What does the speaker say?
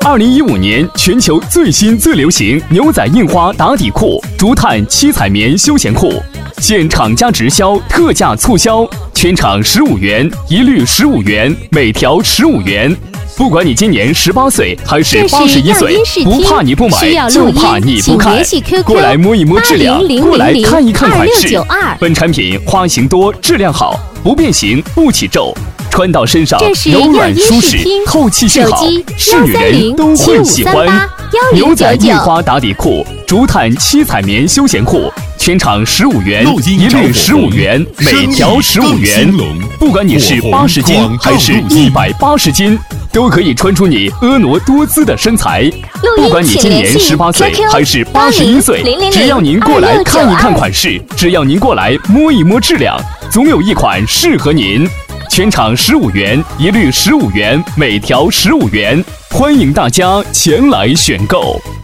2015年全球最新最流行牛仔印花打底裤、竹炭七彩棉休闲裤，现厂家直销特价促销，全场15元，一律15元，每条15元。不管你今年18岁还是81岁，不怕你不买，就怕你不看。过来摸一摸质量，过来看一看款式。本产品花型多，质量好，不变形，不起皱，穿到身上柔软舒适，透气性好，是女人都会喜欢。牛仔印花打底裤、竹炭七彩棉休闲裤，全场15元，一律15元，每条15元。不管你是80斤还是180斤，都可以穿出你婀娜多姿的身材。不管你今年18岁还是81岁，只要您过来看一看款式，只要您过来摸一摸质量，总有一款适合您。全场15元，一律15元，每条15元，欢迎大家前来选购。